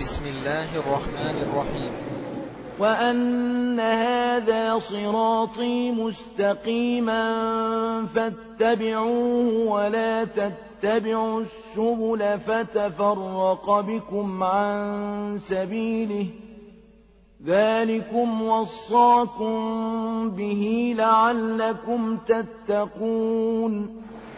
بسم الله الرحمن الرحيم. وأن هذا صراطي مستقيما فاتبعوه ولا تتبعوا السبل فتفرق بكم عن سبيله ذلكم وصاكم به لعلكم تتقون.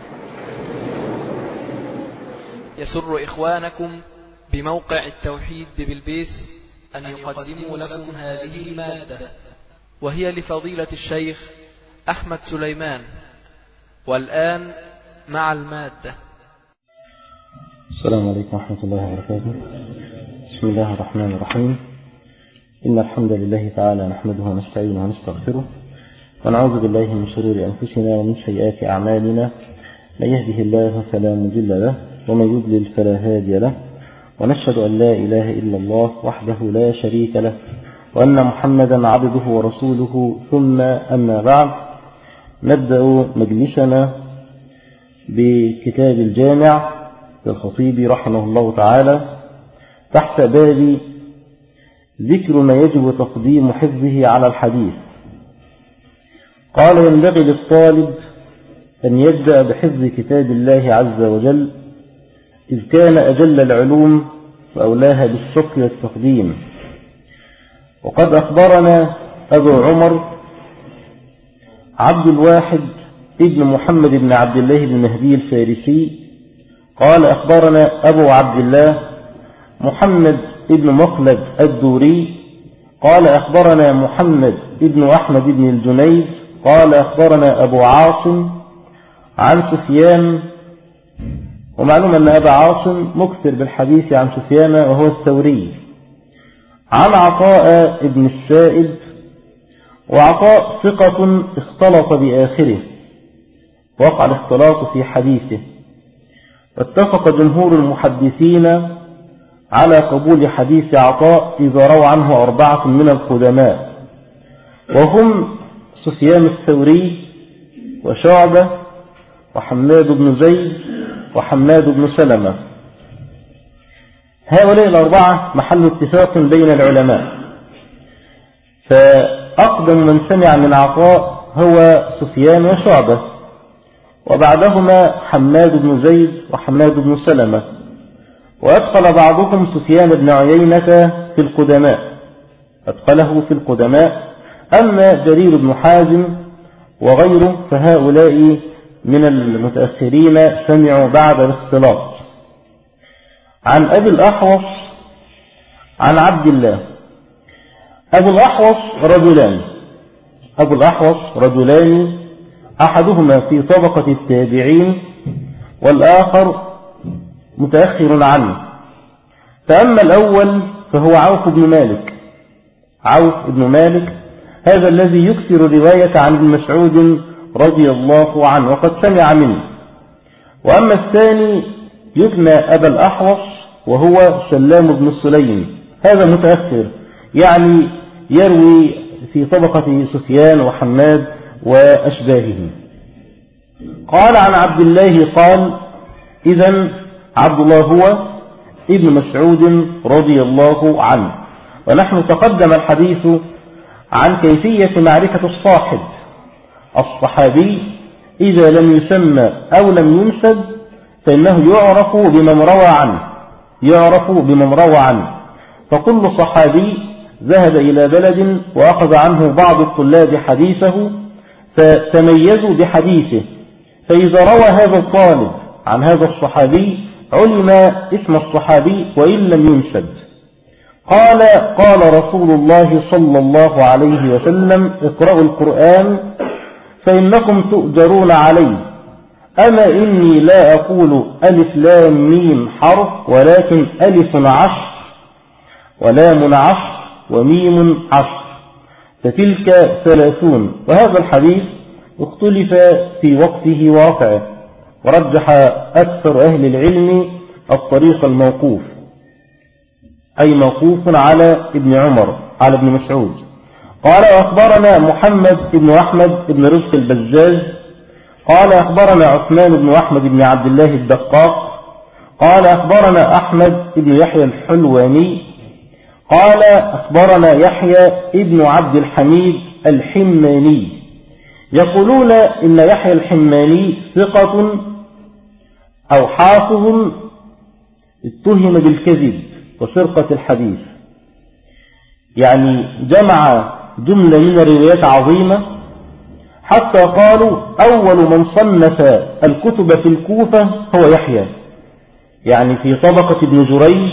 يسر إخوانكم بموقع التوحيد ببلبيس أن يقدموا لكم هذه المادة، وهي لفضيلة الشيخ أحمد سليمان. والآن مع المادة. السلام عليكم ورحمة الله وبركاته. بسم الله الرحمن الرحيم. إن الحمد لله تعالى نحمده ونستعينه ونستغفره، ونعوذ بالله من شرور أنفسنا ومن سيئات أعمالنا. من يهده الله فلا مضل له، ومن يضلل فلا هادي له، ونشهد أن لا إله إلا الله وحده لا شريك له، وأن محمدا عبده ورسوله. ثم أما بعد، نبدأ مجلسنا بكتاب الجامع للخطيب رحمه الله تعالى تحت باب ذكر ما يجب تقديم حفظه على الحديث. قال: ينبغي للطالب أن يبدأ بحفظ كتاب الله عز وجل، إذ كان أجل العلوم وأولاها بالشكر والتقديم. وقد أخبرنا أبو عمر عبد الواحد ابن محمد بن عبد الله بن مهدي الفارسي قال: أخبرنا أبو عبد الله محمد ابن مخلد الدوري قال: أخبرنا محمد ابن أحمد بن الجنيد قال: أخبرنا أبو عاصم عن سفيان. ومعلوم أن أبا عاصم مكثر بالحديث عن سفيان وهو الثوري، عن عطاء ابن السائب. وعطاء ثقة اختلط بآخره، وقع الاختلاط في حديثه. واتفق جمهور المحدثين على قبول حديث عطاء إذا روى عنه 4 من القدماء، وهم سفيان الثوري وشعبة وحماد بن زيد وحماد بن سلمة. هؤلاء 4 محل اتفاق بين العلماء، فأقدم من سمع من عطاء هو سفيان وشعبة، وبعدهما حماد بن زيد وحماد بن سلمة. وأدخل بعضهم سفيان بن عيينة في القدماء، أدخله في القدماء. أما جرير بن حازم وغيره فهؤلاء من المتأخرين سمعوا بعد الاختلاط. عن أبي الأحوص عن عبد الله. أبو الأحوص رجلان، أحدهما في طبقة التابعين والآخر متأخر عنه. فأما الأول فهو عوف بن مالك، هذا الذي يكثر رواية عن ابن مسعود رضي الله عنه وقد سمع منه. وأما الثاني يكنى أبا الأحوص وهو سلام بن سليم، هذا متأخر، يعني يروي في طبقة سفيان وحماد وأشباهه. قال: عن عبد الله قال: إذن عبد الله هو ابن مسعود رضي الله عنه. ونحن تقدم الحديث عن كيفية معرفة الصحابي إذا لم يسمى أو لم ينسب، فإنه يعرف بمن روى عنه. فكل صحابي ذهب إلى بلد وأخذ عنه بعض الطلاب حديثه فتميزوا بحديثه، فإذا روى هذا الطالب عن هذا الصحابي علم اسم الصحابي وإن لم ينسب. قال رسول الله صلى الله عليه وسلم: اقرأوا القرآن فإنكم تؤجرون عليه. أما إني لا أقول ألف لام ميم حرف، ولكن ألف 10 ولام 10 وميم 10، فتلك 30. وهذا الحديث اختلف في وقته ورفعه، ورجح أكثر أهل العلم الطريق الموقوف، أي موقوف على ابن عمر على ابن مسعود. قال: أخبرنا محمد بن أحمد بن رزق البزاز قال: أخبرنا عثمان بن أحمد بن عبد الله الدقاق قال: أخبرنا أحمد بن يحيى الحلواني قال أخبرنا يحيى ابن عبد الحميد الحماني. يقولون إن يحيى الحماني ثقة أو حافظ اتهم بالكذب وسرقة الحديث، يعني جمع جملة من الروايات عظيمة، حتى قالوا أول من صنف الكتب في الكوفة هو يحيى، يعني في طبقة ابن جريج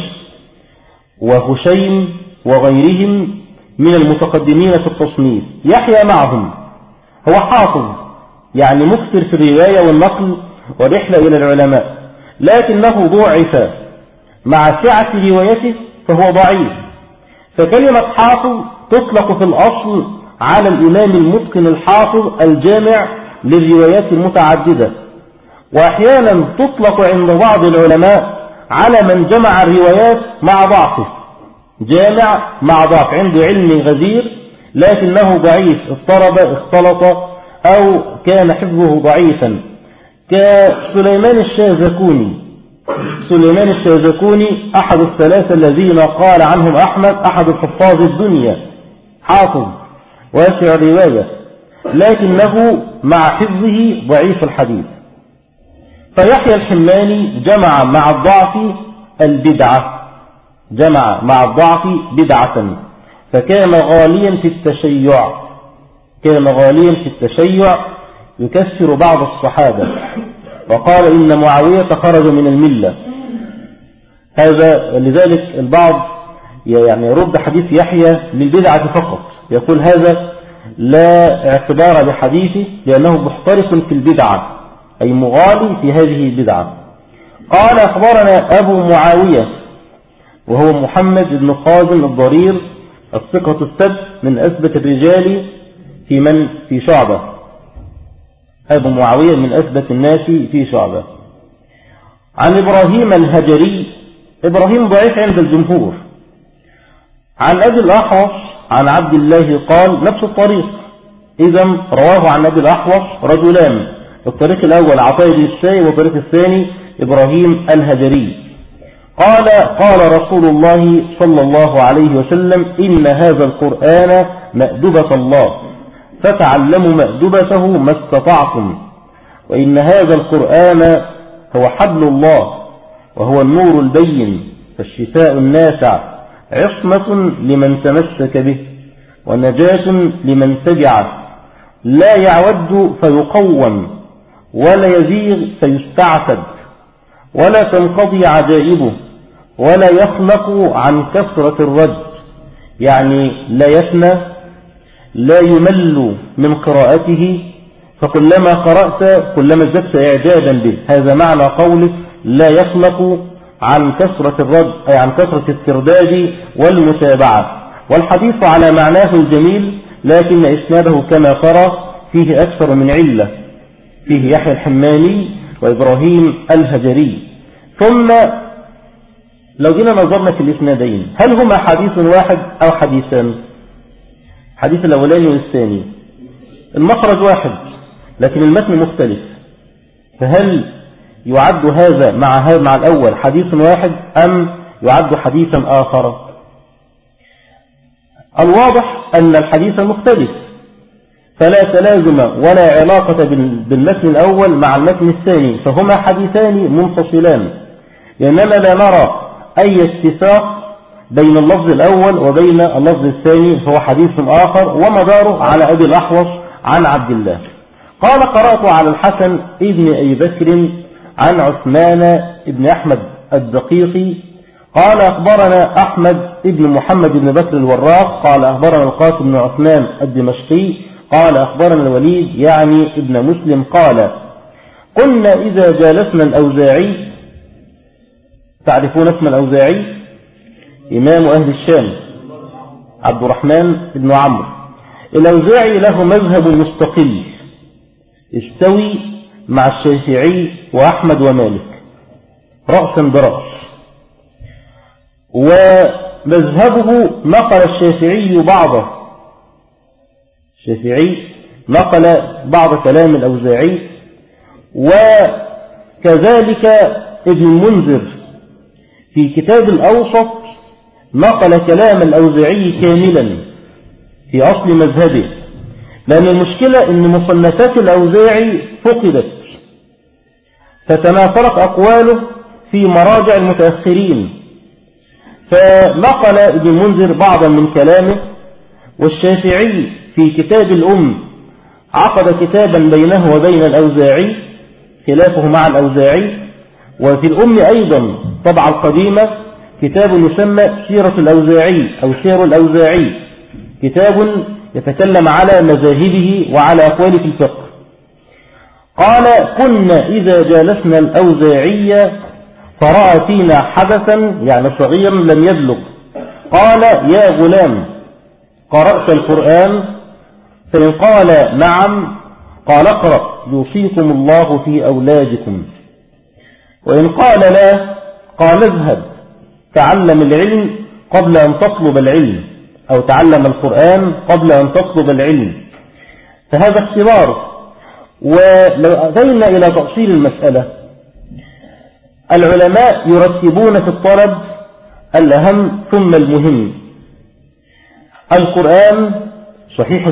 وهشيم وغيرهم من المتقدمين في التصنيف. يحيى معهم، هو حافظ يعني مكثر في الرواية والنقل ورحلة إلى العلماء، لكنه ضعف مع سعة روايته فهو ضعيف. فكلمة حافظ تطلق في الأصل على الإمام المتقن الحافظ الجامع للروايات المتعددة، وأحيانا تطلق عند بعض العلماء على من جمع الروايات مع ضعفه، جامع مع ضعف، عنده علم غزير لكنه ضعيف، اضطرب اختلط أو كان حفظه ضعيفا، كسليمان الشاذكوني. سليمان الشاذكوني أحد الثلاثة الذين قال عنهم أحمد أحد الحفاظ الدنيا، حافظ واسع الرواية، لكنه مع حفظه ضعيف الحديث. فيحيى الحماني جمع مع الضعف البدعة، جمع مع الضعف بدعة، فكان غاليا في التشيع، كان غاليا في التشيع، يكفر بعض الصحابة، وقال إن معاوية خرج من الملة. هذا لذلك البعض يعني يرد حديث يحيى للبدعة فقط، يقول هذا لا اعتبار بحديثه لأنه محترف في البدعة، أي مغالي في هذه البدعة. قال أخبرنا أبو معاوية وهو محمد بن خازم الضرير الثقة السبت من أثبت الرجال في شعبة، أبو معاوية من أثبت الناس في شعبة. عن إبراهيم الهجري، إبراهيم ضعيف عند الجمهور. عن أبي الأحوص عن عبد الله قال نفس الطريق، إذا رواه عن أبي الأحوص رجلان، الطريق الأول عطاء بن السائب والطريق الثاني إبراهيم الهجري. قال قال رسول الله صلى الله عليه وسلم إن هذا القرآن مأدبة الله فتعلموا مأدبته ما استطعتم، وإن هذا القرآن هو حبل الله وهو النور البين، فالشفاء النافع، عصمة لمن تمسك به ونجاة لمن تبعه، لا يعود فيقوم ولا يزيغ فيستعتد، ولا تنقضي عجائبه، ولا يخلق عن كثرة الرد، يعني لا يفنى، لا يمل من قراءته، فكلما قرأت كلما ازددت إعجابا به. هذا معنى قوله لا يخلق عن كثرة الرد، أي عن كثرة الترداد والمتابعة. والحديث على معناه الجميل، لكن إسناده كما ترى فيه أكثر من علة، فيه يحيى الحماني وإبراهيم الهجري. ثم لو جينا نظرنا في الإسنادين، هل هما حديث واحد أو حديثان؟ حديث الأولاني والثاني المخرج واحد لكن المتن مختلف، فهل يعد هذا مع الأول حديث واحد أم يعد حديثا آخر؟ الواضح أن الحديث مختلف، فلا تلازم ولا علاقة بالمتن الأول مع المتن الثاني، فهما حديثان منفصلان، لأننا لا نرى أي اتفاق بين اللفظ الأول وبين اللفظ الثاني، فهو حديث آخر ومداره على أبي الأحوص عن عبد الله. قال قرأت على الحسن ابن أبي بكر عن عثمان ابن أحمد الدقيقي قال أخبرنا أحمد ابن محمد بن بكر الوراق قال أخبرنا القاسم بن عثمان الدمشقي قال أخبرنا الوليد يعني ابن مسلم قال قلنا إذا جالسنا الأوزاعي، تعرفون اسم الأوزاعي؟ إمام أهل الشام عبد الرحمن بن عمرو. الأوزاعي له مذهب مستقل استوي مع الشافعي وأحمد ومالك رأسا برأس، ومذهبه نقل الشافعي بعضه، الشافعي نقل بعض كلام الأوزاعي، وكذلك ابن المنذر في كتاب الأوسط نقل كلام الأوزاعي كاملا في أصل مذهبه، لأن المشكلة أن مصنفات الأوزاعي فقدت، فتناثرت أقواله في مراجع المتأخرين، فنقل ابن المنذر بعضا من كلامه. والشافعي في كتاب الأم عقد كتابا بينه وبين الأوزاعي خلافه مع الأوزاعي. وفي الأم أيضا طبعا القديمة كتاب يسمى سيرة الأوزاعي أو سير الأوزاعي، كتاب يتكلم على مذاهبه وعلى أقواله في الفقه. قال: كنا إذا جالسنا الأوزاعي فرأى فينا حدثا، يعني صغيرا لم يبلغ، قال: يا غلام قرأت القرآن؟ فإن قال نعم قال: اقرأ يوصيكم الله في أولادكم. وإن قال لا قال: اذهب تعلم العلم قبل أن تطلب العلم، أو تعلم القرآن قبل أن تطلب العلم. فهذا اختبار. ولو أتينا إلى تأصيل المسألة، العلماء يرتبون في الطلب الأهم ثم المهم. القرآن، صحيح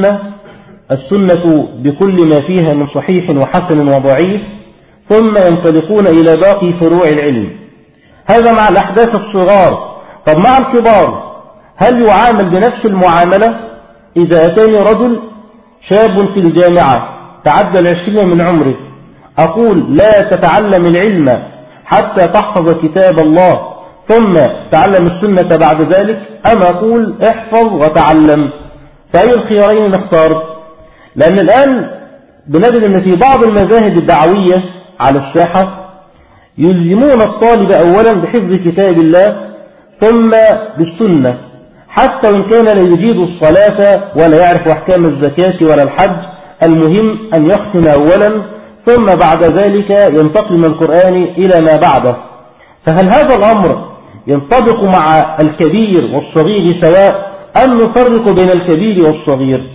السنة بكل ما فيها من صحيح وحسن وضعيف، ثم ينطلقون إلى باقي فروع العلم. هذا مع الأحداث الصغار. طب مع الكبار هل يعامل بنفس المعاملة؟ إذا أتاني رجل شاب في الجامعة تعدى 20 من عمره، أقول: لا تتعلم العلم حتى تحفظ كتاب الله ثم تعلم السنة بعد ذلك، أم أقول: احفظ وتعلم؟ فأي الخيارين نختار؟ لأن الآن بنجد أن في بعض المذاهب الدعوية على الساحة يلزمون الطالب أولا بحفظ كتاب الله ثم بالسنة، حتى وإن كان لا يجيد الصلاة ولا يعرف أحكام الزكاة ولا الحج، المهم أن يختم أولا ثم بعد ذلك ينتقل من القرآن إلى ما بعده. فهل هذا الأمر ينطبق مع الكبير والصغير سواء، أم نفرق بين الكبير والصغير؟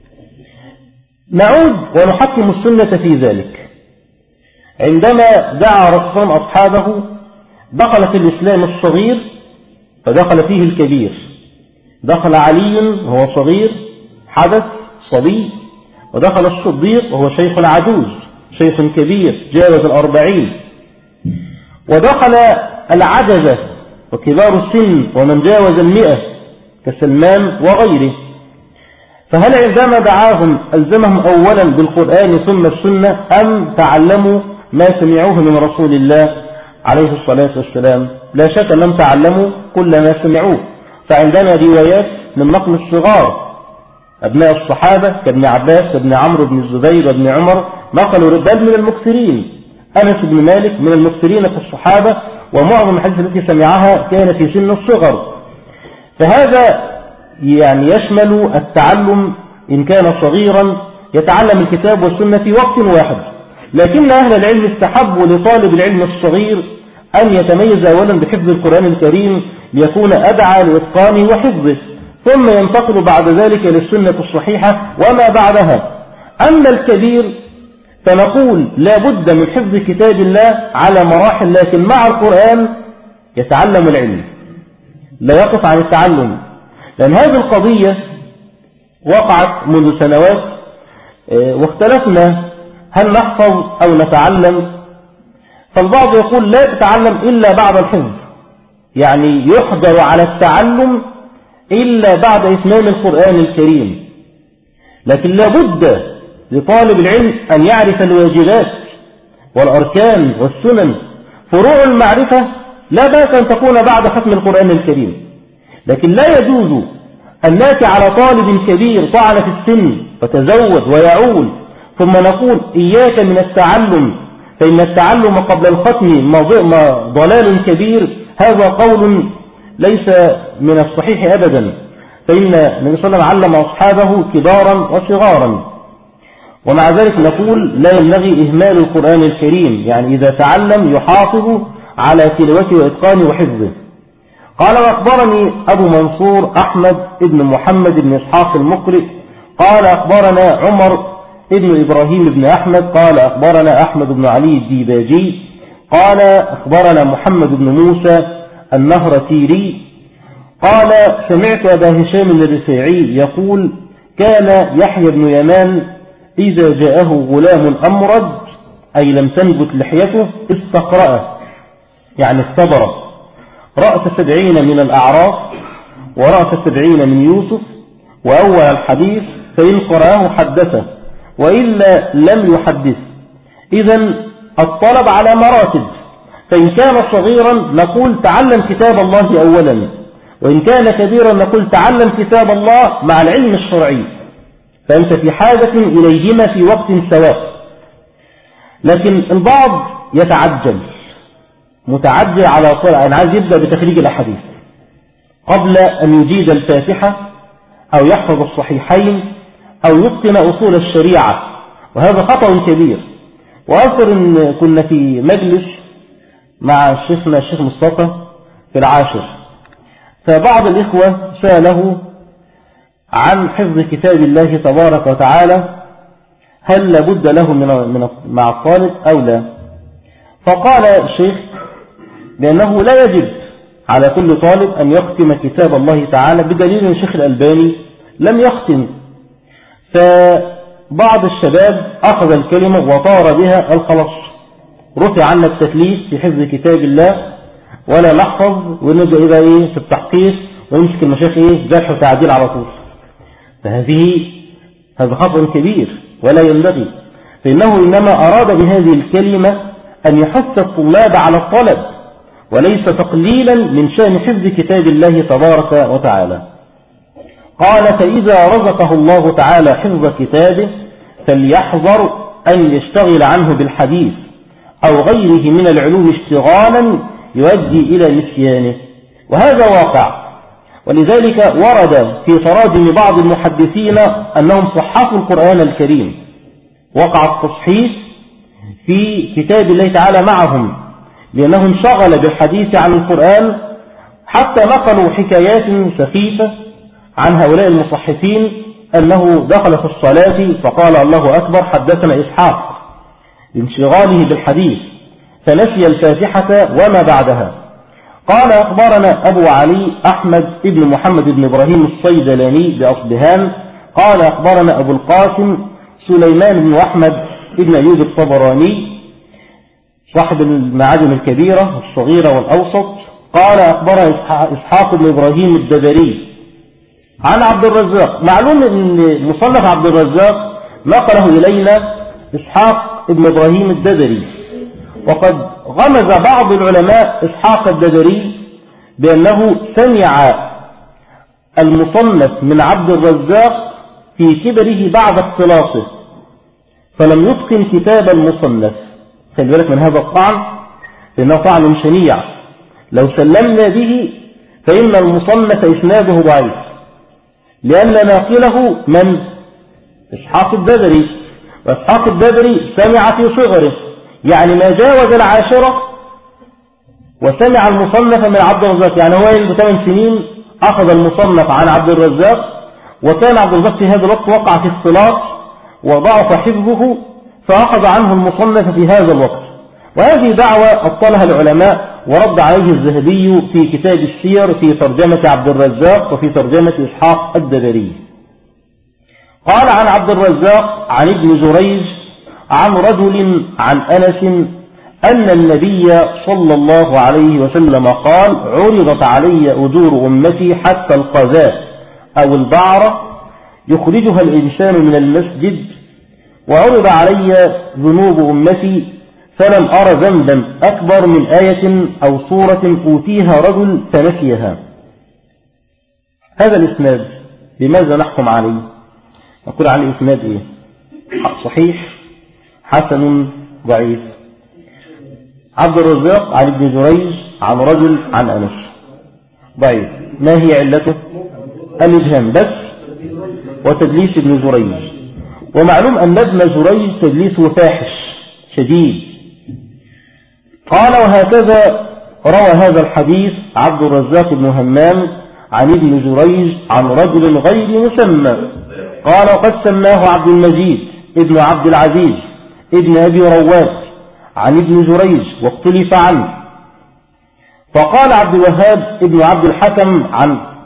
نعود ونحكم السنة في ذلك. عندما دعا رسول الله أصحابه دخل في الإسلام الصغير فدخل فيه الكبير. دخل علي وهو صغير حدث صبي، ودخل الصديق وهو شيخ عجوز شيخ كبير جاوز 40، ودخل العجزة وكبار السن ومن جاوز 100 كسلمان وغيره. فهل عندما دعاهم ألزمهم أولا بالقرآن ثم السنة، أم تعلموا ما سمعوه من رسول الله عليه الصلاة والسلام؟ لا شك أنهم تعلموا كل ما سمعوه. فعندنا روايات من نقل الصغار أبناء الصحابة كابن عباس كابن عمرو بن الزبير وابن عمر، نقلوا بل من المكثرين. أنس بن مالك من المكثرين في الصحابة، ومعظم الحديث التي سمعها كان في سن الصغر. فهذا يعني يشمل التعلم إن كان صغيرا يتعلم الكتاب والسنة في وقت واحد. لكن أهل العلم استحبوا لطالب العلم الصغير أن يتميز أولا بحفظ القرآن الكريم ليكون أدعى لإتقانه وحفظه، ثم ينتقل بعد ذلك للسنة الصحيحة وما بعدها. أما الكبير فنقول لا بد من حفظ كتاب الله على مراحل، لكن مع القرآن يتعلم العلم لا يقف عن التعلم. لأن هذه القضية وقعت منذ سنوات واختلفنا هل نحفظ أو نتعلم. فالبعض يقول لا تتعلم إلا بعد الحفظ، يعني يحضر على التعلم إلا بعد إتمام القرآن الكريم. لكن لا بد لطالب العلم أن يعرف الواجبات والأركان والسنن. فروع المعرفة لا بأس أن تكون بعد ختم القرآن الكريم، لكن لا يجوز أن نأتي على طالب كبير طعن في السن وتزود ويعول ثم نقول إياك من التعلم فإن التعلم قبل الختم ضلال كبير. هذا قول ليس من الصحيح أبدا، فإن النبي صلى الله عليه وسلم علم أصحابه كبارا وصغارا. ومع ذلك نقول لا ينبغي إهمال القرآن الكريم، يعني إذا تعلم يحافظ على تلاوته وإتقانه وحفظه. قال: وأخبرني أبو منصور أحمد بن محمد بن إسحاق المقرئ قال: أخبرنا عمر ابن إبراهيم بن أحمد قال: أخبرنا أحمد بن علي الديباجي قال: أخبرنا محمد بن موسى النهرتيري قال سمعت أبا هشام الرفاعي يقول كان يحيى بن يمان إذا جاءه غلام أمرد أي لم تنبت لحيته استقرأه يعني استبر رأس 70 من الأعراف ورأس 70 من يوسف وأول الحديث فإن قرأه حدثه وإلا لم يحدث. إذن الطلب على مراتب، فإن كان صغيرا نقول تعلم كتاب الله أولا، وإن كان كبيرا نقول تعلم كتاب الله مع العلم الشرعي، فأنت في حاجة إليهما في وقت سواء. لكن البعض يتعجل متعجل على طول، أنا عايز يبدأ بتخريج الأحاديث قبل أن يجيد الفاتحة أو يحفظ الصحيحين أو يتقن أصول الشريعة، وهذا خطأ كبير. وأذكر أن كنا في مجلس مع شيخنا الشيخ مصطفى في العاشر، فبعض الإخوة سأله عن حفظ كتاب الله تبارك وتعالى هل لابد له مع الطالب أو لا؟ فقال الشيخ لأنه لا يجب على كل طالب أن يختم كتاب الله تعالى، بدليل أن الشيخ الألباني لم يختم. فبعض الشباب أخذ الكلمة وطار بها الخلاص، رفع عنا التكليف في حفظ كتاب الله ولا نحفظ ونبدأ إذا في التحقيق ويمسك المشايخ جرح وتعديل على طول. هذا خطأ كبير ولا ينبغي، فإنه إنما أراد بهذه الكلمة أن يحث الطلاب على الطلب وليس تقليلا من شأن حفظ كتاب الله تبارك وتعالى. قال فإذا رزقه الله تعالى حفظ كتابه فليحذر أن يشتغل عنه بالحديث أو غيره من العلوم اشتغالا يؤدي إلى نسيانه، وهذا واقع. ولذلك ورد في تراجم بعض المحدثين أنهم صححوا القرآن الكريم، وقع التصحيح في كتاب الله تعالى معهم لأنه انشغل بالحديث عن القرآن، حتى نقلوا حكايات سخيفة عن هؤلاء المصحفين أنه دخل في الصلاة فقال الله أكبر حدثنا إسحاق لانشغاله بالحديث فنسي الفاتحة وما بعدها. قال أخبرنا أبو علي أحمد ابن محمد بن إبراهيم الصيدلاني بأصبهان قال أخبرنا أبو القاسم سليمان بن أحمد ابن أيوب الطبراني صاحب المعاجم الكبيرة والصغيرة والأوسط قال أخبرنا إسحاق بن إبراهيم الدبري عن عبد الرزاق. معلوم أن مصنف عبد الرزاق نقله إلينا إسحاق بن إبراهيم الدبري، وقد غمز بعض العلماء إسحاق الدبري بأنه سمع المصنف من عبد الرزاق في كبره بعد اختلاصه فلم يتقن كتاب المصنف. خلي بالك من هذا الطعن لأنه طعن شنيع، لو سلمنا به فإن المصنف إسناده ضعيف لأن ناقله من إسحاق الدبري، وإسحاق الدبري سمع في صغره يعني ما جاوز العاشرة وسمع المصنف من عبد الرزاق، يعني هو عنده 8 سنين أخذ المصنف عن عبد الرزاق، وكان عبد الرزاق في هذا الوقت وقع في اختلاط وضعف حفظه فأخذ عنه المصنف في هذا الوقت. وهذه دعوة أبطلها العلماء ورد عليه الذهبي في كتاب السير في ترجمة عبد الرزاق وفي ترجمة إسحاق الدبري. قال عن عبد الرزاق عن ابن جريج عن رجل عن أنس أن النبي صلى الله عليه وسلم قال عرضت علي أجور أمتي حتى القذاء أو البعرة يخرجها الإنسان من المسجد، وعرض علي ذنوب أمتي فلم أرى ذنبا أكبر من آية أو صورة أوتيها رجل فنسيها. هذا الإسناد بماذا نحكم عليه؟ نقول عليه إسناد إيه؟ صحيح حسن ضعيف. عبد الرزاق عن ابن جريج عن رجل عن أنس ضعيف. ما هي علته؟ الإبهام بس وتدليس ابن جريج، ومعلوم أن ابن جريج تدليسه فاحش شديد. قال وهكذا روى هذا الحديث عبد الرزاق بن همام عن ابن جريج عن رجل غير مسمى قال وقد سماه عبد المجيد ابن عبد العزيز ابن أبي رواد عن ابن جريج واختلف عنه. فقال عبد الوهاب ابن عبد الحكم عن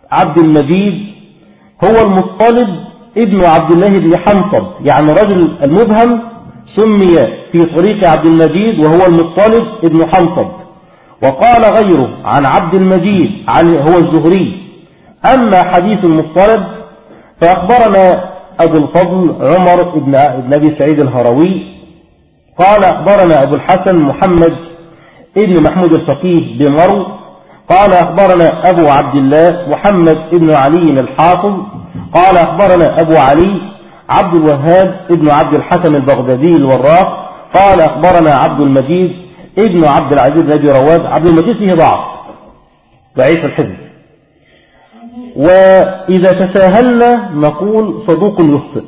عبد المجيد هو المطلب ابن عبد الله بن حنطب، يعني رجل المبهم سمي في طريق عبد المجيد وهو المطلب ابن حنطب. وقال غيره عن عبد المجيد هو الزهري. أما حديث المطلب فأخبرنا أبو الفضل عمر بن أبي سعيد الهروي قال أخبرنا أبو الحسن محمد ابن محمود الفقيه بمرو قال أخبرنا أبو عبد الله محمد ابن علي الحافظ قال أخبرنا أبو علي عبد الوهاب ابن عبد الحسن البغدادي الوراق قال أخبرنا عبد المجيد ابن عبد العزيز بن أبي رواد. عبد المجيد فيه ضعيف الحفظ، وإذا تساهلنا نقول صدوق يخطئ،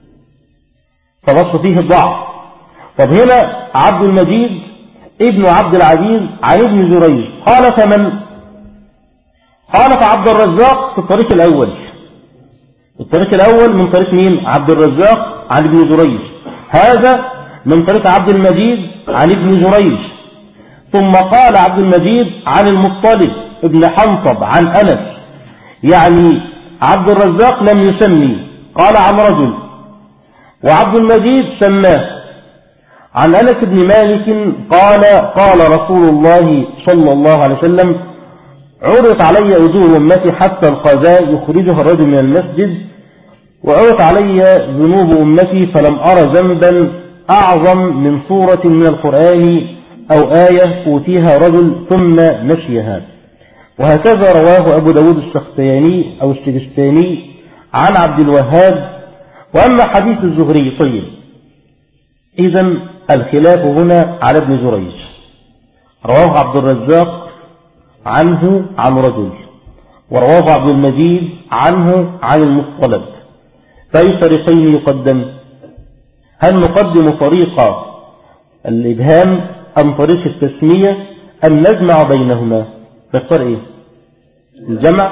فبص فيه الضعف. طب هنا عبد المجيد ابن عبد العزيز عن ابن جريج خالف من؟ خالف عبد الرزاق في الطريق الأول. الطريق الأول من طريق مين؟ عبد الرزاق عن ابن جريج، هذا من طريق عبد المجيد عن ابن جريج. ثم قال عبد المجيد عن المطلب ابن حنطب عن أنس، يعني عبد الرزاق لم يسمي، قال عن رجل، وعبد المجيد سماه. عن أنس بن مالك قال قال رسول الله صلى الله عليه وسلم عرضت علي أجور أمتي حتى القذاء يخرجها الرجل من المسجد، وعرضت علي ذنوب أمتي فلم أرى ذنبا أعظم من سورة من القرآن أو آية أوتيها رجل ثم نسيها. وهكذا رواه أبو داود السختياني أو السجستاني عن عبد الوهاب. وأما حديث الزهري طيب، إذن الخلاف هنا على ابن جريج، رواه عبد الرزاق عنه عن رجل، ورواه عبد المجيد عنه عن المطلب، فأي طريقين يقدم؟ هل نقدم طريق الإبهام أم طريق التسمية أم نجمع بينهما؟ تختار إيه؟ الجمع؟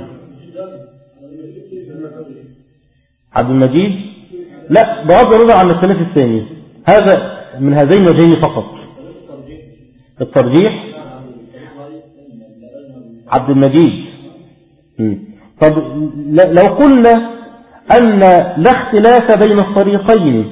عبد المجيد لا، بغض النظر عن الثلاث الثاني، هذا من هذين الوجهين فقط. الترجيح عبد المجيد. طب لو قلنا أن لا اختلاف بين الطريقين،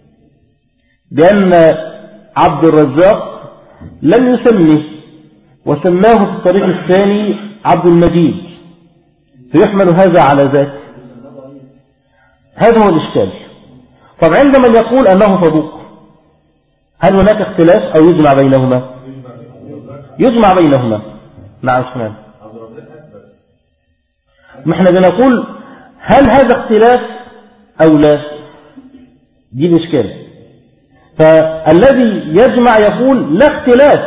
بأن عبد الرزاق لم يسمه وسماه في الطريق الثاني عبد المجيد، فيحمل هذا على ذاك، هذا هو الإشكال. طب عندما يقول أنه صدوق، هل هناك اختلاف أو يجمع بينهما؟ يجمع بينهما. نعم سمعنا. ما احنا بنقول هل هذا اختلاف أو لا؟ دي الإشكال. فالذي يجمع يقول لا اختلاف،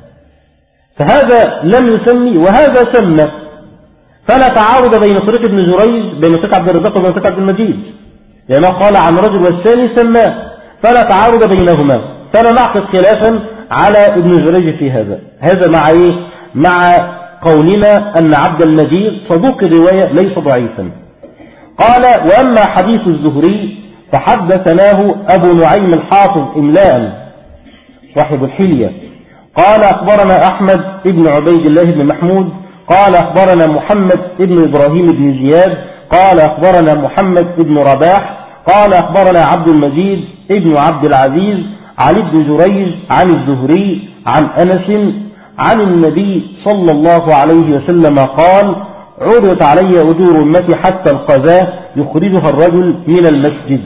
فهذا لم يسمي وهذا سمى، فلا تعارض بين طريق ابن جريج بين طريق عبد الرزاق وبين طريق عبد المجيد، لأنه قال عن رجل والثاني سماه، فلا تعارض بينهما، فلا نعقد خلافا على ابن جريج في هذا مع إيه؟ مع قولنا أن عبد المجيد صدوق الرواية ليس ضعيفا. قال وأما حديث الزهري فحدثناه أبو نعيم الحافظ إملاء صاحب الحلية قال أخبرنا أحمد ابن عبيد الله بن محمود قال أخبرنا محمد ابن إبراهيم بن زياد قال أخبرنا محمد ابن رباح قال أخبرنا عبد المجيد ابن عبد العزيز عن ابن جريج عن الزهري عن أنس عن النبي صلى الله عليه وسلم قال عرضت علي أجور أمتي حتى القذاء يخرجها الرجل من المسجد،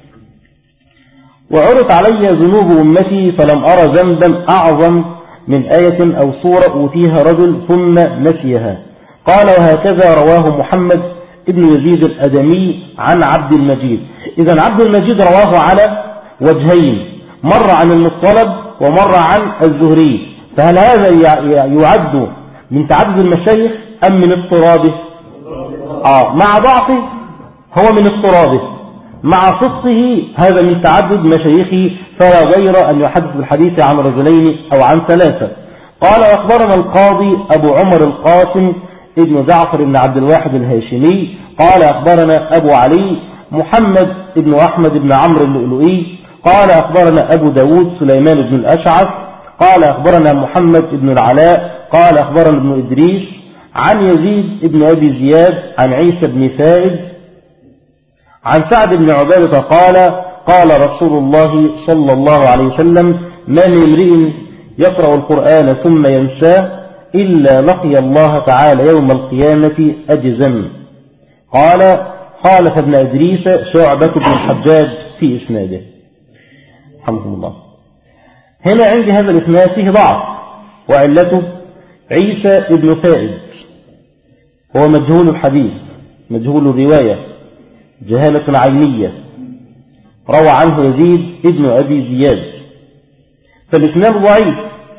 وعرضت علي ذنوب أمتي فلم أرى ذنبا أعظم من آية أو سورة أوتيها رجل ثم نسيها. قال وهكذا رواه محمد ابن يزيد الأدمي عن عبد المجيد. إذن عبد المجيد رواه على وجهين، مر عن المطلب ومر عن الزهري، فهل هذا يعد من تعدد المشايخ أم من اضطرابه؟ مع ضعفه هو من اضطرابه، مع صدقه هذا من تعدد مشايخه، فلا غير أن يحدث بالحديث عن رجلين أو عن ثلاثة. قال وأخبرنا القاضي أبو عمر القاسم ابن جعفر بن عبد الواحد الهاشمي قال أخبرنا أبو علي محمد ابن أحمد بن عمرو اللؤلؤي قال أخبرنا أبو داود سليمان بن الأشعث قال أخبرنا محمد بن العلاء قال أخبرنا ابن إدريس عن يزيد بن أبي زياد عن عيسى بن فائد عن سعد بن عبادة قال قال رسول الله صلى الله عليه وسلم ما من امرئ يقرأ القرآن ثم ينساه إلا لقي الله تعالى يوم القيامة أجزم. قال خالف ابن إدريس شعبة بن الحجاج في إسناده رحمه الله. هنا عندي هذا الإسناد فيه ضعف وعلته عيسى بن فائد هو مجهول الحديث مجهول الرواية جهالة عينية روى عنه يزيد ابن أبي زياد فالإسناد ضعيف.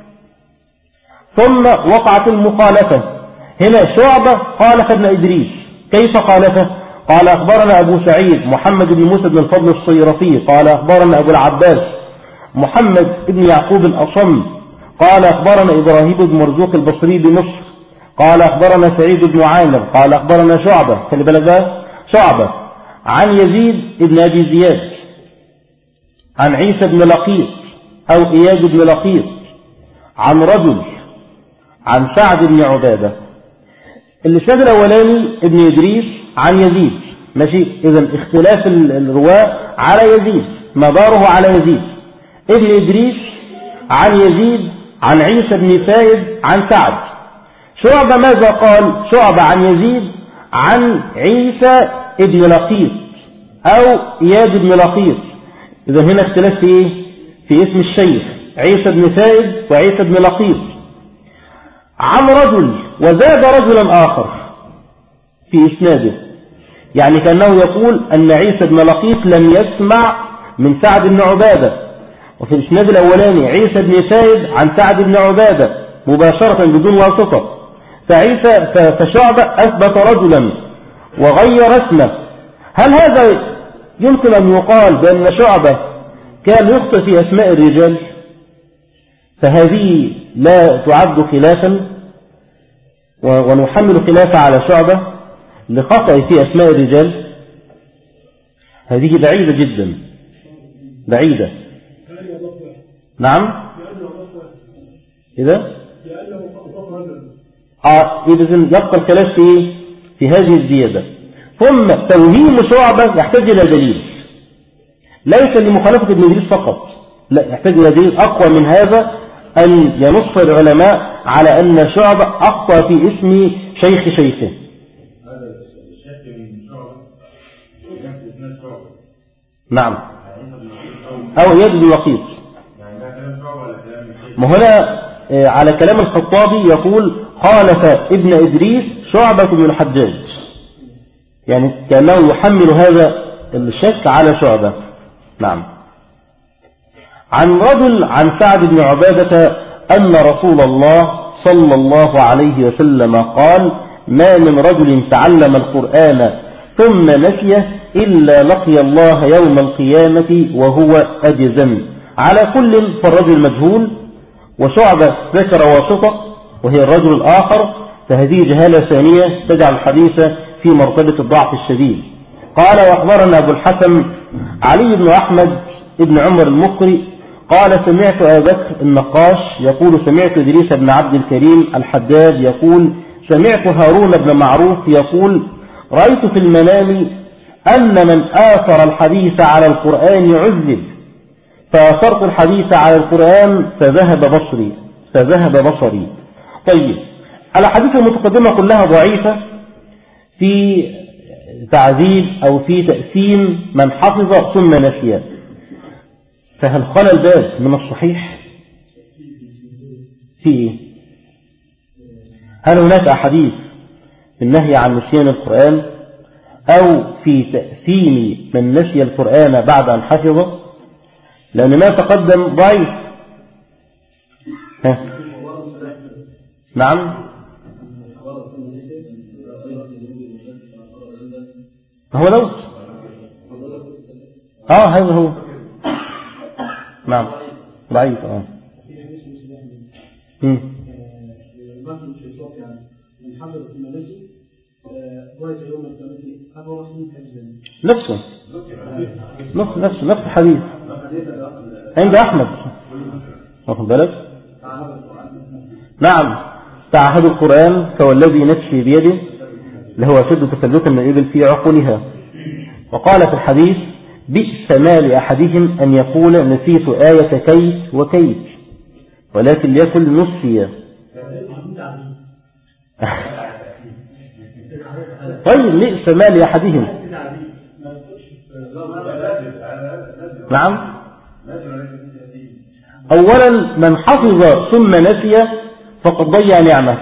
ثم وقعت المخالفة هنا شعبة خالف ابن إدريس. كيف خالفه؟ قال أخبرنا أبو سعيد محمد بن موسى بن الفضل الصيرفي قال أخبرنا أبو العباس محمد بن يعقوب الأصم قال أخبرنا إبراهيم بن مرزوق البصري بمصر قال أخبرنا سعيد بن عامر قال أخبرنا شعبة خلي بالك بقى شعبة عن يزيد بن أبي زياد عن عيسى بن لقيط أو إياد بن لقيط عن رجل عن سعد بن عبادة. الإسناد الأولاني ابن إدريس عن يزيد ماشي. إذن اختلاف الرواة على يزيد مداره على يزيد. ابن إدريس عن يزيد عن عيسى بن فائد عن سعد. شعبة ماذا قال؟ شعبة عن يزيد عن عيسى ابن لقيط أو إياد بن لقيط. إذن هنا اختلاف في إيه؟ في اسم الشيخ عيسى بن فائد وعيسى بن لقيط عن رجل وزاد رجلا آخر في إسناده يعني كأنه يقول أن عيسى بن لقيط لم يسمع من سعد بن عبادة. وفي الإسناد الأولاني عيسى بن فائد عن سعد بن عبادة مباشرة بدون واسطة. فشعبة أثبت رجلا وغير اسمه. هل هذا يمكن أن يقال بأن شعبة كان يخطئ في أسماء الرجال؟ فهذه لا تعد خلافا ونحمل خلافة على شعبة لخطأ في أسماء الرجال. هذه بعيدة جدا بعيدة. نعم إذا إذن يبقى الخلاف في هذه الزيادة. ثم توهيم شعبة يحتاج إلى دليل ليس لمخالفة ابن إدريس فقط لا يحتاج إلى دليل أقوى من هذا أن ينص العلماء على أن شعبة أخطأ في اسم شيخ شيخه. نعم أو إياد بن لقيط. ما هنا على كلام الخطابي يقول خالف ابن إدريس شعبة بن الحجاج يعني كأنه يحمل هذا الشك على شعبة. نعم. عن رجل عن سعد بن عبادة أن رسول الله صلى الله عليه وسلم قال ما من رجل تعلم القرآن ثم نسيه إلا لقي الله يوم القيامة وهو أجزم. على كل فالرجل مجهول وشعبة ذكر واسطة وهي الرجل الآخر فهذه جهالة ثانية تجعل الحديث في مرتبة الضعف الشديد. قال وأخبرنا أبو الحسن علي بن أحمد بن عمر المقري قال سمعت أبا بكر النقاش يقول سمعت إدريس بن عبد الكريم الحداد يقول سمعت هارون بن معروف يقول رأيت في المنام أن من آثر الحديث على القرآن عذب فآثرت الحديث على القرآن فذهب بصري. طيب الأحاديث المتقدمة كلها ضعيفة في تعذيب أو في تأثيم من حفظ ثم نسي. فهل خلى الباب من الصحيح في إيه؟ هل هناك أحاديث في النهي عن نسيان القرآن أو في تأثيم من نسي القرآن بعد أن حفظه؟ لأن ما تقدم ضعيف. نعم هو لوط هذا هو. نعم ضعيف نفس الحديث عند أحمد واخد بالك. نعم تعهد القرآن فوالذي نفسي بيده لهو أشد تثبتا من الإبل في عقولها. وقال في الحديث بئس ما لأحدهم أن يقول نسيت آية كيت وكيت ولكن ليكن نسي. طيب بئس ما لأحدهم. نعم. أولا من حفظ ثم نسي فقد ضيع نعمة.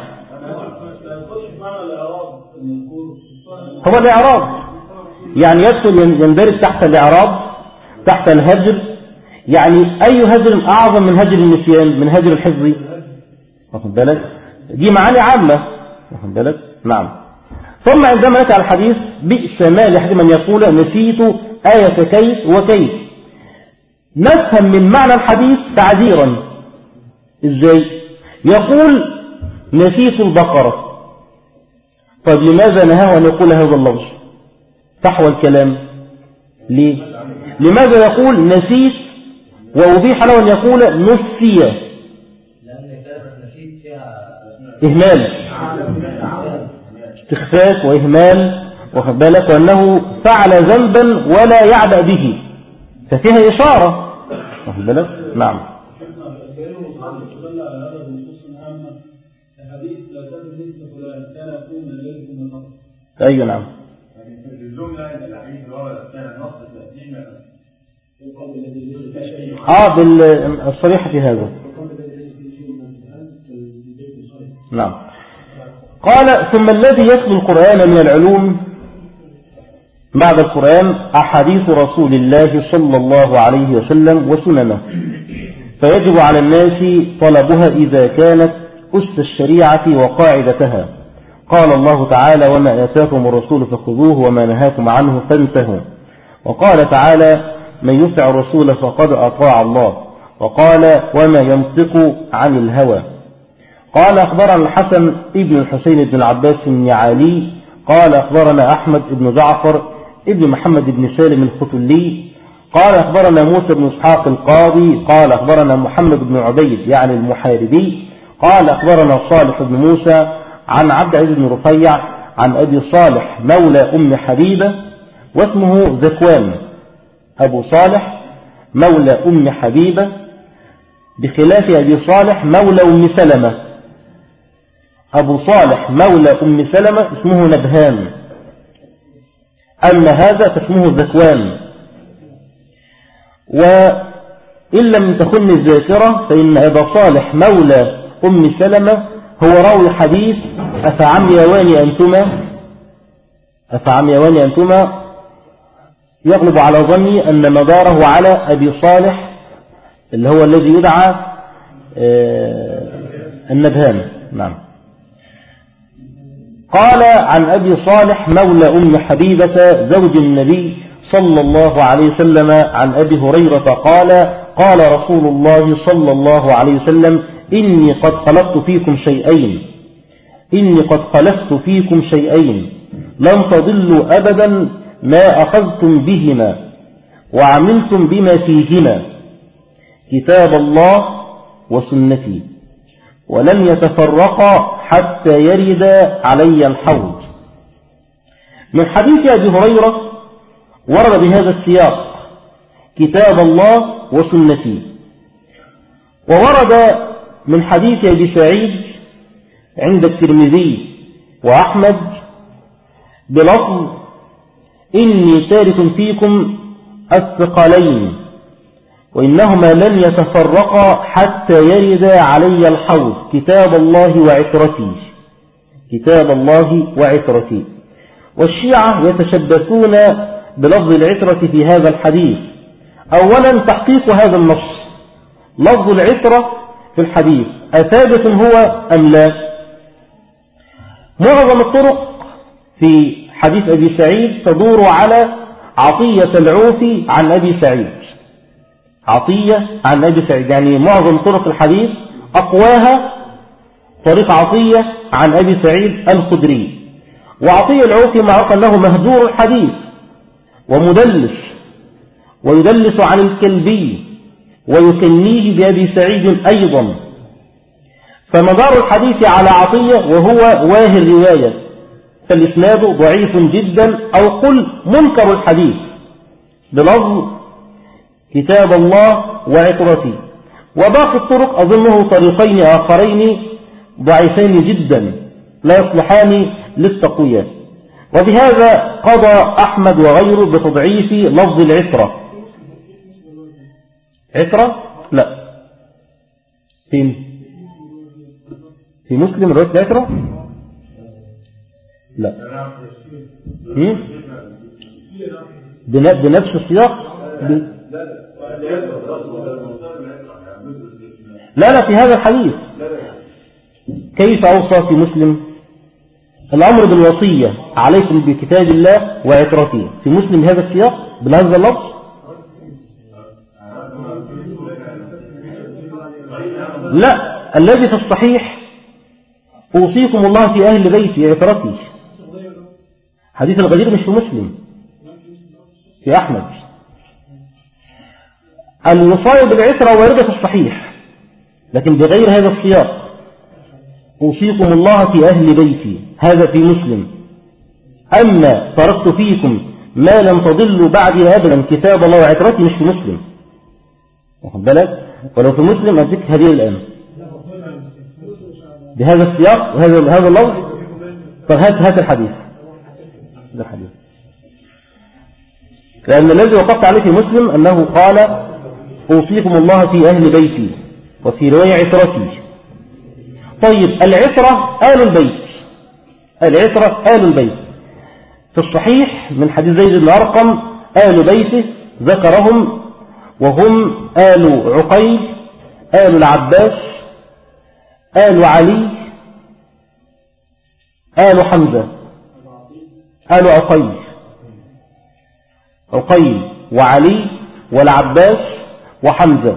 هو الإعراض يعني يدخل يندرج تحت الإعراض تحت الهجر. يعني أي هجر أعظم من هجر النسيان من هجر الحفظ؟ واخد بالك؟ دي معاني عامة. واخد بالك؟ نعم. ثم عندما نأتي على الحديث بئس ما لأحدهم أن يقول نسيت آية كيت وكيت نفهم من معنى الحديث تعذيرا. إزاي؟ يقول نسيت البقرة. طيب لماذا نهاه أن يقول هذا اللفظ فحوى الكلام؟ ليه؟ لماذا يقول نسيت وأبيح له أن يقول نسي؟ لأن كلمة نسيت فيها إهمال استخفاف وإهمال واخد بالك وأنه فعل ذنبا ولا يعبأ به ففيها إشارة واخد بالك. نعم. أيوة نعم. بالصريحة في هذا. نعم. قال ثم الذي يتلو القرآن من العلوم بعد القرآن أحاديث رسول الله صلى الله عليه وسلم وسننه فيجب على الناس طلبها إذا كانت أس الشريعة وقاعدتها. قال الله تعالى وما آتاكم الرسول فخذوه وما نهاكم عنه فانتهوا. وقال تعالى من يطع الرسول فقد أطاع الله. وقال وما ينطق عن الهوى. قال أخبرنا الحسن ابن الحسين بن العباس بن علي قال أخبرنا أحمد بن جعفر ابن محمد بن سالم الختلي قال أخبرنا موسى بن إسحاق القاضي قال أخبرنا محمد بن عبيد يعني المحاربي قال أخبرنا صالح بن موسى عن عبد العزيز بن رفيع عن أبي صالح مولى أم حبيبة واسمه ذكوان. أبو صالح مولى أم حبيبة بخلاف أبي صالح مولى أم سلمة. أبو صالح مولى أم سلمة اسمه نبهان أما هذا فاسمه ذكوان. وإن لم تخن الذاكرة فإن أبا صالح مولى أم سلمة هو راوي حديث أفعميواني أنتما يغلب على ظني أن مداره على أبي صالح اللي هو الذي يدعى النبهان. نعم. قال عن أبي صالح مولى أم حبيبة زوج النبي صلى الله عليه وسلم عن أبي هريرة قال قال رسول الله صلى الله عليه وسلم إني قد خلقت فيكم شيئين لن تضلوا أبدا ما أخذتم بهما وعملتم بما فيهما كتاب الله وسنتي ولن يتفرقا حتى يرد علي الحوض. من حديث أبي هريرة ورد بهذا السياق كتاب الله وسنتي. وورد من حديث أبي سعيد عند الترمذي وأحمد بلفظ إني تارك فيكم الثقلين وإنهما لن يتفرقا حتى يرد علي الحوض كتاب الله وعترتي. والشيعة يتشبثون بلفظ العترة في هذا الحديث. أولا تحقيق هذا النص لفظ العترة في الحديث أثابت هو أم لا؟ معظم الطرق في حديث أبي سعيد تدور على عطية العوفي عن أبي سعيد. يعني معظم طرق الحديث أقواها طريق عطية عن أبي سعيد الخدري. وعطية العوفي معروف أنه مهجور الحديث ومدلس ويدلس عن الكلبي ويكنيه بأبي سعيد أيضا. فمدار الحديث على عطية وهو واهي الرواية، فالإسناد ضعيف جدا، أو قل منكر الحديث بلفظ كتاب الله وعترتي. وباقي الطرق أظنه طريقين آخرين ضعيفين جدا لا يصلحان للتقوية. وبهذا قضى أحمد وغيره بتضعيف لفظ العترة. عترة؟ لا. فين؟ في مسلم رواية العترة؟ لا. بنفس السياق؟ لا في هذا الحديث. كيف أوصى في مسلم؟ الأمر بالوصية عليكم بكتاب الله وعترته، في مسلم هذا السياق بهذا اللفظ؟ لا، الذي في الصحيح أوصيكم الله في أهل بيتي عترتي. حديث الغدير مش في مسلم، في أحمد. الوصاية بالعترة واردة في الصحيح لكن بغير هذا السياق. أوصيكم الله في أهل بيتي هذا في مسلم. أما تركت فيكم ما لم تضلوا بعدي أبدا كتاب الله وعترتي مش في مسلم. واخد بالك؟ ولو في مسلم أديك هذه الآن بهذا السياق وهذا اللفظ. فهات الحديث. هذا الحديث لأن الذي وقفت عليه في مسلم أنه قال أوصيكم الله في أهل بيتي، وفي رواية عترتي. طيب العترة آل البيت، العترة آل البيت في الصحيح من حديث زيد بن أرقم آل بيته ذكرهم وهم آل عقيل، آل العباس، آل علي، آل حمزة، آل عقيل، عقيل وعلي والعباس وحمزة.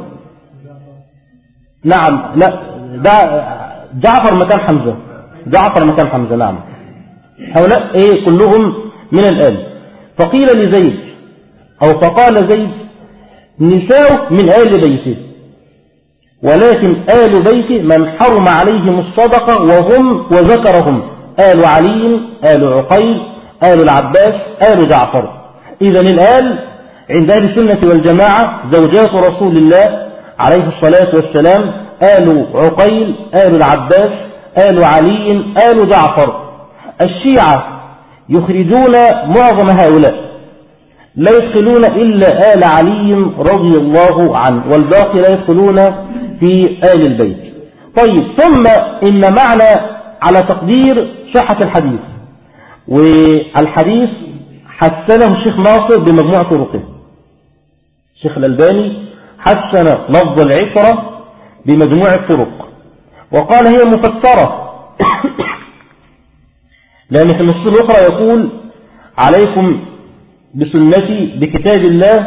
نعم، لا جعفر مكان حمزة، جعفر مكان حمزة. نعم، هؤلاء كلهم من الآل. فقيل لزيد أو فقال زيد نساء من آل بيته، ولكن آل بيته من حرم عليهم الصدقة وهم وذكرهم آل علي، آل عقيل، آل العباس، آل جعفر. إذن الآل عند أهل السنة والجماعة زوجات رسول الله عليه الصلاة والسلام آل عقيل، آل العباس، آل علي، آل جعفر. الشيعة يخرجون معظم هؤلاء، لا يدخلون إلا آل علي رضي الله عنه، والباقي لا يدخلون في آل البيت. طيب، ثم إن معنى على تقدير صحة الحديث، والحديث حسنه الشيخ ناصر بمجموع طرقه. الشيخ الألباني حسن لفظ العترة بمجموع الطرق وقال هي مفسرة لأن في النص الأخرى يقول عليكم بسنتي بكتاب الله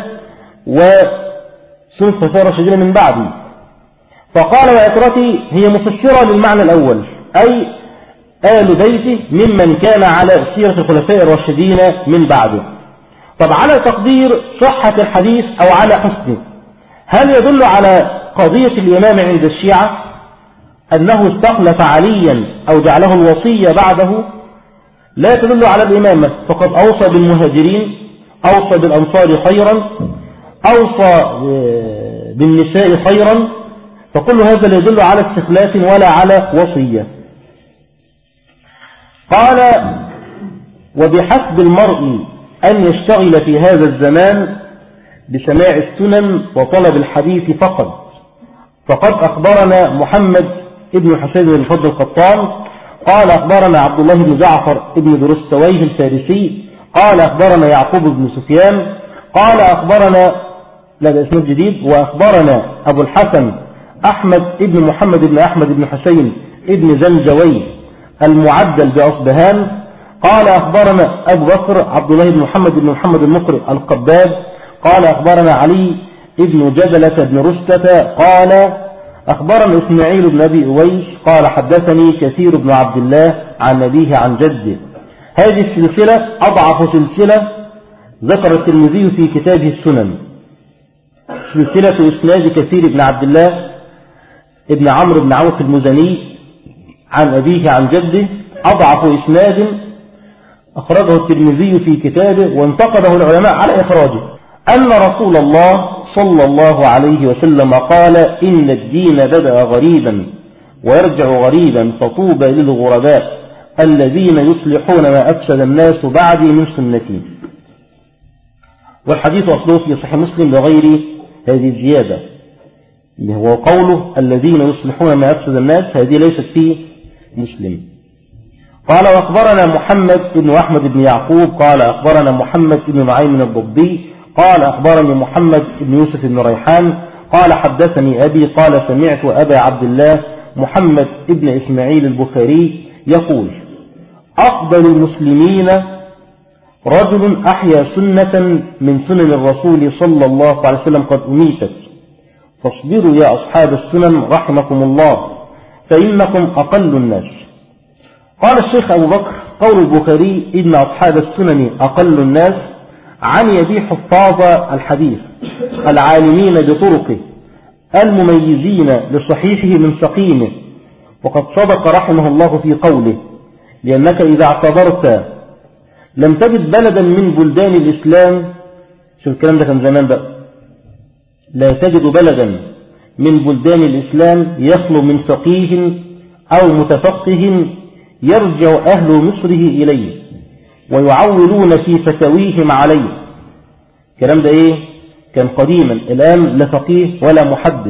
وسنة خلفاء الراشدين من بعدي. فقال وعترتي هي مفسرة للمعنى الأول، أي آل بيته ممن كان على سيرة الخلفاء الراشدين من بعده. طب على تقدير صحة الحديث أو على حسنه، هل يدل على قضية الإمام عند الشيعة أنه استخلف عليا أو جعله الوصية بعده؟ لا تدل على الإمامة، فقد أوصى بالمهاجرين، أوصى بالأنصار خيرا، أوصى بالنساء خيرا، فكل هذا لا يدل على استخلاف ولا على وصية. قال وبحسب المرء أن يشتغل في هذا الزمان بسماع السنن وطلب الحديث فقد أخبرنا محمد ابن حسين بن الفضل القطان قال أخبرنا عبد الله بن جعفر ابن درستويه الفارسي قال أخبرنا يعقوب بن سفيان قال أخبرنا ده اسمه جديد، وأخبرنا أبو الحسن أحمد ابن محمد ابن أحمد ابن حسين ابن زنجوي المعدل بأصبهان قال أخبرنا أبو بكر عبد الله بن محمد المقرئ القباد قال أخبرنا علي ابن جدلة بن رستة قال أخبرنا إسماعيل بن أبي أويس قال حدثني كثير بن عبد الله عن أبيه عن جده. هذه السلسلة أضعف سلسلة ذكر الترمذي في كتابه السنن، سلسلة إسناد كثير بن عبد الله ابن عمرو بن عوف المزني عن أبيه عن جده، أضعف إسناد، أخرجه الترمذي في كتابه وانتقده العلماء على إخراجه، أن رسول الله صلى الله عليه وسلم قال: إن الدين بدأ غريبا ويرجع غريبا، فطوبى للغرباء الذين يصلحون ما أفسد الناس بعدي من سنتي. والحديث أصله في صحيح مسلم بغير هذه الزيادة، اللي هو قوله الذين يصلحون ما أفسد الناس، هذه ليست في مسلم. قال: وأخبرنا محمد بن أحمد بن يعقوب قال أخبرنا محمد بن نعيم الضبي قال أخبرني محمد بن يوسف بن ريحان قال حدثني أبي قال سمعت أبا عبد الله محمد بن إسماعيل البخاري يقول: أفضل المسلمين رجل أحيا سنة من سنن الرسول صلى الله عليه وسلم قد أميتت، فاصبروا يا أصحاب السنن رحمكم الله فإنكم أقل الناس. قال الشيخ أبو بكر: قول البخاري إن أصحاب السنن أقل الناس عني به حفاظ الحديث العالمين بطرقه المميزين لصحيحه من سقيمه، وقد صدق رحمه الله في قوله: لأنك إذا اعتبرت لم تجد بلدا من بلدان الإسلام، شوف الكلام ده كان زمان بقى، لا تجد بلدا من بلدان الإسلام يخلو من فقيه أو متفقه يرجع أهل مصره إليه ويعولون في فتاويهم عليه. الكلام ده إيه؟ كان قديما، الآن لا فقيه ولا محدث.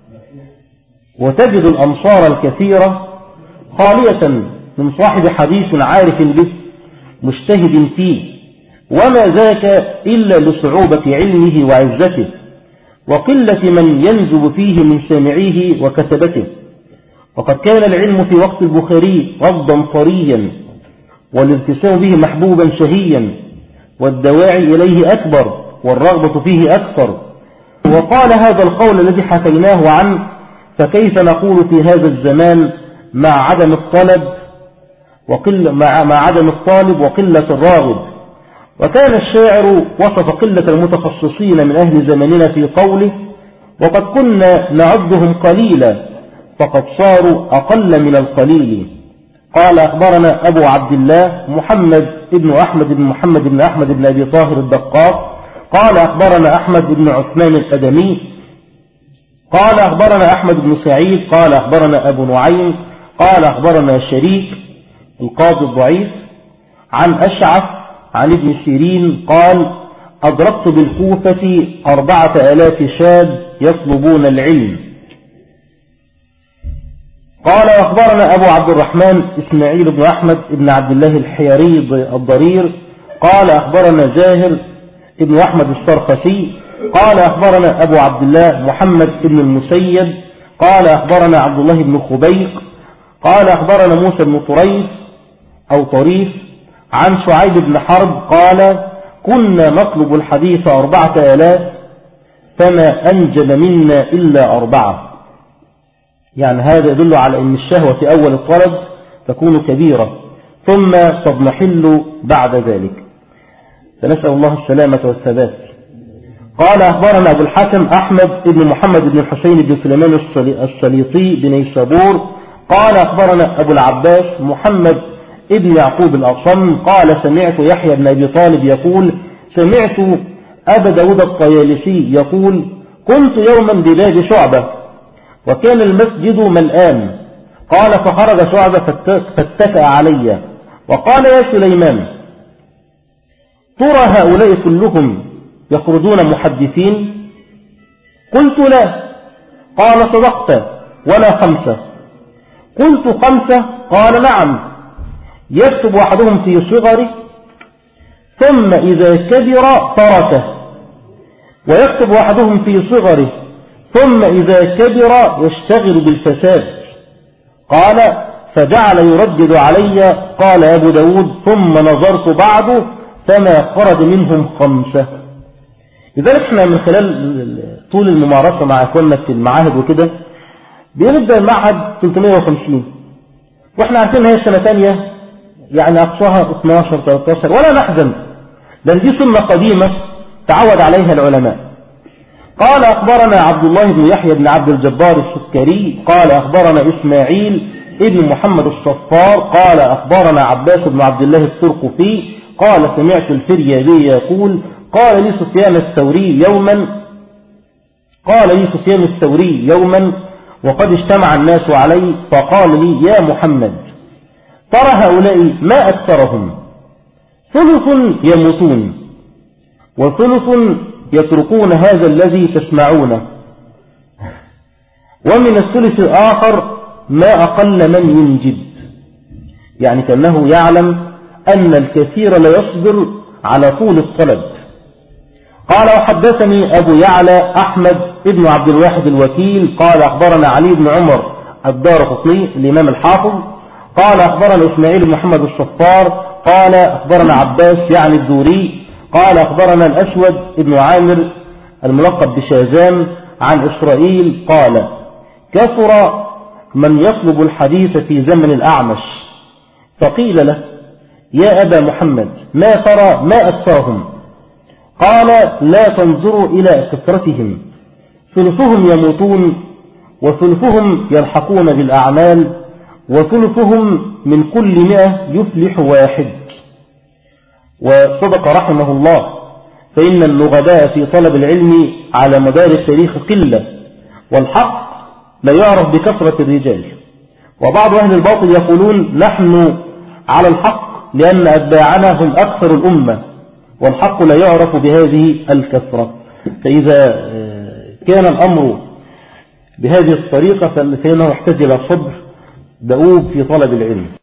وتجد الأمصار الكثيرة خالية من صاحب حديث عارف به مجتهد فيه، وما ذاك إلا لصعوبة علمه وعزته وقلة من ينزب فيه من سامعيه وكتبته. وقد كان العلم في وقت البخاري غضا طريا، والالتسام به محبوبا شهيا، والدواعي إليه أكبر، والرغبة فيه أكثر. وقال هذا القول الذي حكيناه عنه: فكيف نقول في هذا الزمان مع عدم الطلب مع عدم الطالب وقلة الراغب. وكان الشاعر وصف قلة المتخصصين من أهل زماننا في قوله: وقد كنا نعدهم قليلا فقد صاروا أقل من القليل. قال أخبرنا أبو عبد الله محمد بن أحمد بن محمد بن أحمد بن أبي طاهر الدقاق قال أخبرنا أحمد بن عثمان الأدمي قال أخبرنا أحمد بن سعيد قال أخبرنا أبو نعيم قال أخبرنا شريك القاضي الضعيف عن أشعث عن ابن سيرين قال: أدركت بالكوفة 4000 شاب يطلبون العلم. قال أخبرنا أبو عبد الرحمن إسماعيل بن أحمد بن عبد الله الحيري الضرير قال أخبرنا زاهر بن أحمد السرخسي قال أخبرنا أبو عبد الله محمد بن المسيب قال أخبرنا عبد الله بن خبيق قال أخبرنا موسى بن طريف عن شعيب بن حرب قال: كنا نطلب الحديث 4000 فما أنجب منا إلا 4. يعني هذا يدل على أن الشهوة في أول الطلب تكون كبيرة ثم تضمحل بعد ذلك، فنسأل الله السلامة والثبات. قال أخبرنا أبو الحكم أحمد بن محمد بن الحسين بن سليمان السليطي بن نيسابور قال أخبرنا أبو العباس محمد ابن يعقوب الأصم قال: سمعت يحيى بن أبي طالب يقول: سمعت أبا داود الطيالسي يقول: كنت يوما بباب شعبة وكان المسجد ملآن. قال: فخرج شعبة فاتكأ علي وقال: يا سليمان، ترى هؤلاء كلهم يخرجون محدثين؟ قلت: لا. قال: صدقت، ولا 5. قلت: 5؟ قال: نعم، يكتب أحدهم في صغره ثم إذا كبر تركه، ويكتب أحدهم في صغره ثم إذا كبر يشتغل بالفساد. قال: فجعل يردد علي. قال أبو داود: ثم نظرت بعده فما خرج منهم 5. لذلك احنا من خلال طول الممارسة مع اخواننا في المعاهد وكده بنبدأ المعهد 350 واحنا عارفين هي سنة تانية يعني أقصاها 12-13 ولا نحزن، لأن دي سنة قديمة تعود عليها العلماء. قال أخبرنا عبد الله بن يحيى بن عبد الجبار السكري قال أخبرنا إسماعيل ابن محمد الصفار قال أخبرنا عباس بن عبد الله السرقفي قال سمعت الفريابي يقول قال لي سفيان الثوري يوما وقد اجتمع الناس علي فقال لي يا محمد ترى هؤلاء ما أكثرهم ثلث يموتون وثلث يتركون هذا الذي تسمعونه ومن الثلث الآخر ما أقل من ينجب، يعني كأنه يعلم أن الكثير لا يصبر على طول الطلب. قال وحدثني أبو يعلى أحمد ابن عبد الواحد الوكيل قال أخبرنا علي بن عمر الدارقطني الإمام الحافظ قال أخبرنا إسماعيل بن محمد الصفار قال أخبرنا عباس يعني الدوري قال أخبرنا الأسود ابن عامر الملقب بشازام عن إسرائيل قال كثر من يطلب الحديث في زمن الأعمش فقيل له يا أبا محمد ما ترى ما أكثرهم؟ قال لا تنظروا إلى كثرتهم، ثلثهم يموتون وثلثهم يلحقون بالأعمال وثلثهم من كل 100 يفلح واحد. وصدق رحمه الله، فإن النغباء في طلب العلم على مدار التاريخ قلة، والحق لا يعرف بكثرة الرجال. وبعض أهل الباطل يقولون نحن على الحق لأن أتباعنا هم أكثر الأمة، والحق لا يعرف بهذه الكثرة. فإذا كان الأمر بهذه الطريقة فإنه يحتاج إلى صبر دؤوب في طلب العلم.